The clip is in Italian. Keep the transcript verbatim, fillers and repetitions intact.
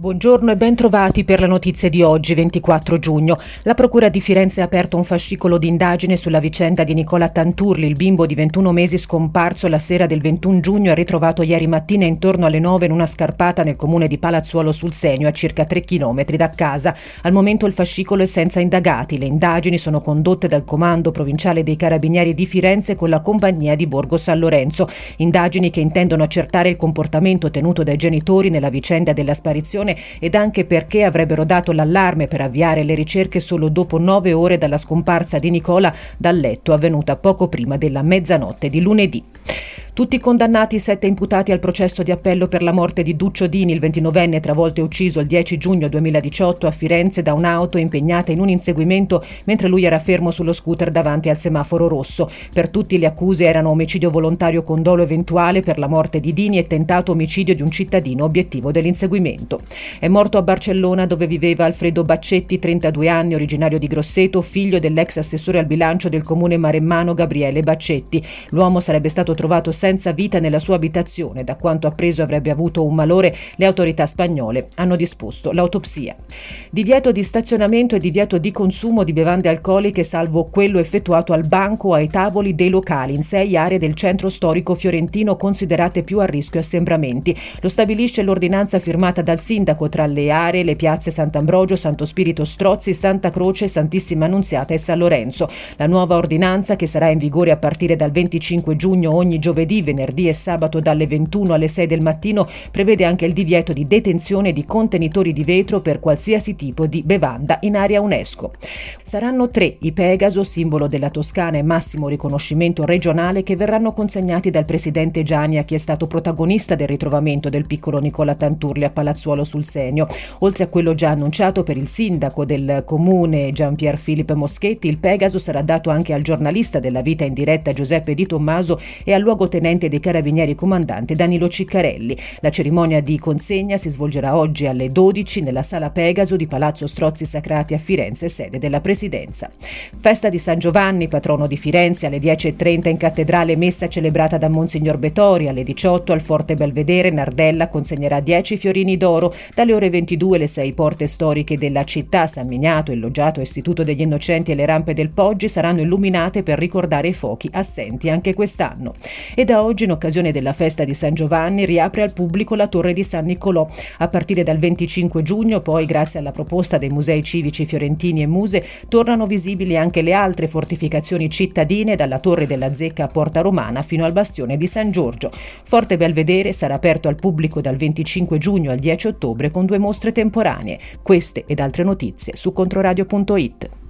Buongiorno e ben trovati per le notizie di oggi, ventiquattro giugno. La Procura di Firenze ha aperto un fascicolo di indagine sulla vicenda di Nicola Tanturli, il bimbo di ventuno mesi scomparso la sera del ventuno giugno e ritrovato ieri mattina intorno alle nove in una scarpata nel comune di Palazzuolo sul Senio, a circa tre chilometri da casa. Al momento il fascicolo è senza indagati. Le indagini sono condotte dal Comando Provinciale dei Carabinieri di Firenze con la compagnia di Borgo San Lorenzo. Indagini che intendono accertare il comportamento tenuto dai genitori nella vicenda della sparizione ed anche perché avrebbero dato l'allarme per avviare le ricerche solo dopo nove ore dalla scomparsa di Nicola dal letto, avvenuta poco prima della mezzanotte di lunedì. Tutti condannati, sette imputati al processo di appello per la morte di Duccio Dini, il ventinovenne travolto e ucciso il dieci giugno duemiladiciotto a Firenze da un'auto impegnata in un inseguimento mentre lui era fermo sullo scooter davanti al semaforo rosso. Per tutti le accuse erano omicidio volontario con dolo eventuale per la morte di Dini e tentato omicidio di un cittadino obiettivo dell'inseguimento. È morto a Barcellona, dove viveva Alfredo Baccetti, trentadue anni, originario di Grosseto, figlio dell'ex assessore al bilancio del comune maremmano Gabriele Baccetti. L'uomo sarebbe stato trovato senza vita nella sua abitazione. Da quanto appreso avrebbe avuto un malore. Le autorità spagnole hanno disposto l'autopsia. Divieto di stazionamento e divieto di consumo di bevande alcoliche, salvo quello effettuato al banco o ai tavoli dei locali in sei aree del centro storico fiorentino considerate più a rischio assembramenti. Lo stabilisce l'ordinanza firmata dal sindaco. Tra le aree le piazze Sant'Ambrogio, Santo Spirito Strozzi, Santa Croce, Santissima Annunziata e San Lorenzo. La nuova ordinanza, che sarà in vigore a partire dal venticinque giugno ogni giovedì, venerdì e sabato dalle ventuno alle sei del mattino, prevede anche il divieto di detenzione di contenitori di vetro per qualsiasi tipo di bevanda in area UNESCO. Saranno tre i Pegaso, simbolo della Toscana e massimo riconoscimento regionale, che verranno consegnati dal presidente Gianni a chi è stato protagonista del ritrovamento del piccolo Nicola Tanturli a Palazzuolo sul Senio. Oltre a quello già annunciato per il sindaco del comune Gianpier Filippo Moschetti, il Pegaso sarà dato anche al giornalista della vita in diretta Giuseppe Di Tommaso e al luogotenente dei Carabinieri comandante Danilo Ciccarelli. La cerimonia di consegna si svolgerà oggi alle dodici nella sala Pegaso di Palazzo Strozzi Sacrati a Firenze, sede della Presidenza. Festa di San Giovanni, patrono di Firenze, alle dieci e trenta in cattedrale, messa celebrata da Monsignor Betori. Alle diciotto al Forte Belvedere Nardella consegnerà dieci fiorini d'oro. Dalle ore ventidue le sei porte storiche della città, San Miniato, il Loggiato, Istituto degli Innocenti e le rampe del Poggi saranno illuminate per ricordare i fuochi assenti anche quest'anno. E da oggi, in occasione della festa di San Giovanni, riapre al pubblico la Torre di San Niccolò. A partire dal venticinque giugno, poi, grazie alla proposta dei musei civici fiorentini e Muse, tornano visibili anche le altre fortificazioni cittadine, dalla Torre della Zecca a Porta Romana fino al Bastione di San Giorgio. Forte Belvedere sarà aperto al pubblico dal venticinque giugno al dieci ottobre con due mostre temporanee. Queste ed altre notizie su controradio punto it.